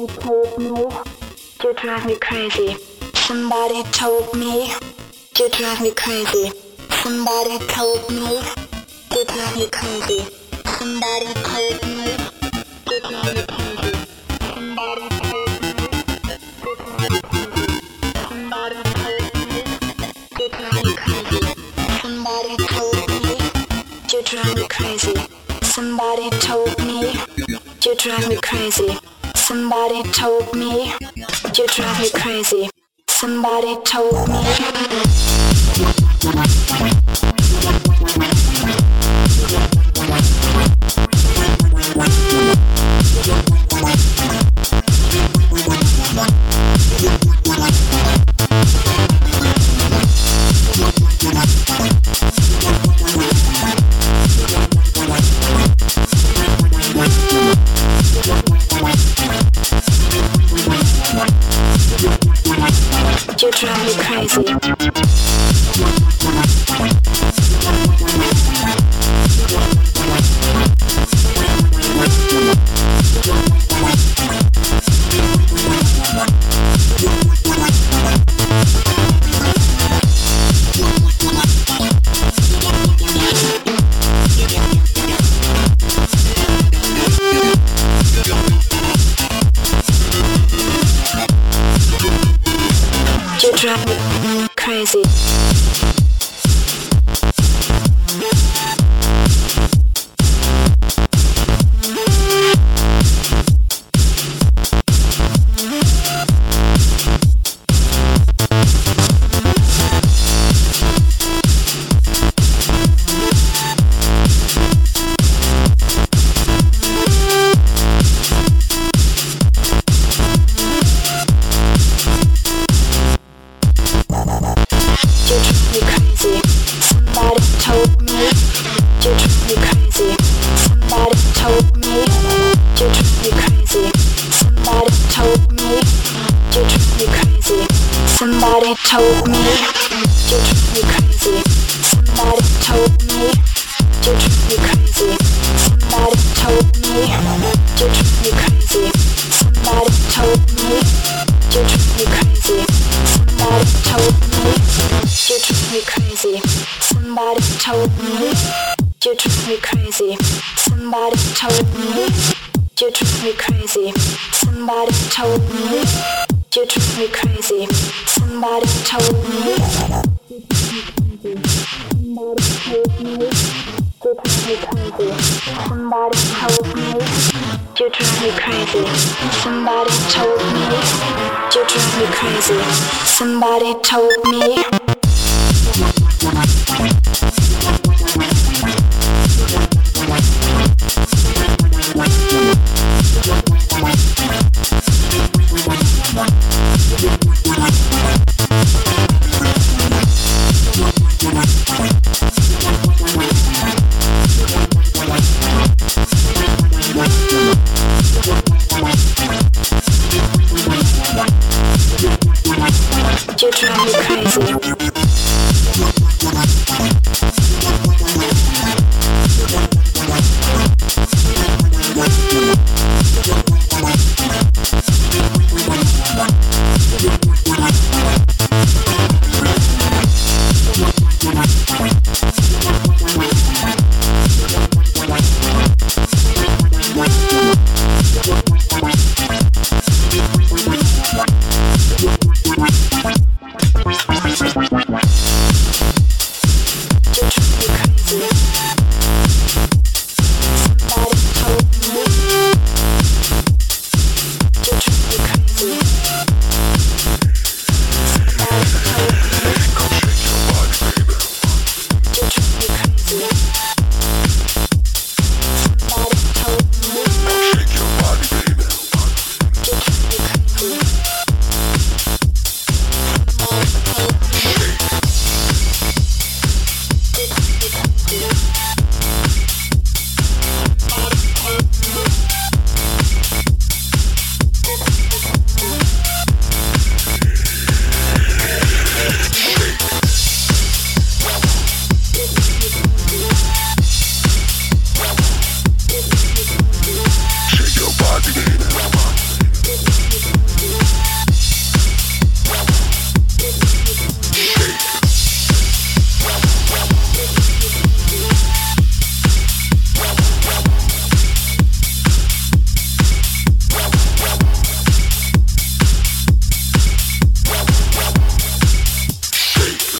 told me you drive me crazy. Somebody told me you drive me crazy. Somebody told me you drive me crazy. Somebody told me you drive me crazy. Somebody told me you drive me crazy. Somebody told me you drive me crazy. Somebody told me you drive me crazy. Somebody told me you drive me crazy. Somebody told me you drive me crazy. Somebody told me. You drive me crazy. You drive me crazy. Somebody told me you drive me crazy. Somebody told me you drive me crazy. Somebody told me you drive me crazy. Somebody told me you drive me crazy. Somebody told me you drive me crazy. Somebody told me you drive me crazy. Somebody told me you drive me crazy. Somebody told me you drive me crazy. Somebody told me you drive me crazy. Somebody told me you drive me crazy. Somebody told me you drive me crazy. Somebody told me you drive me crazy. Somebody told me you drive me crazy. Somebody told me you drive me crazy. Somebody told me you drive me crazy. Somebody told me. You drive me crazy.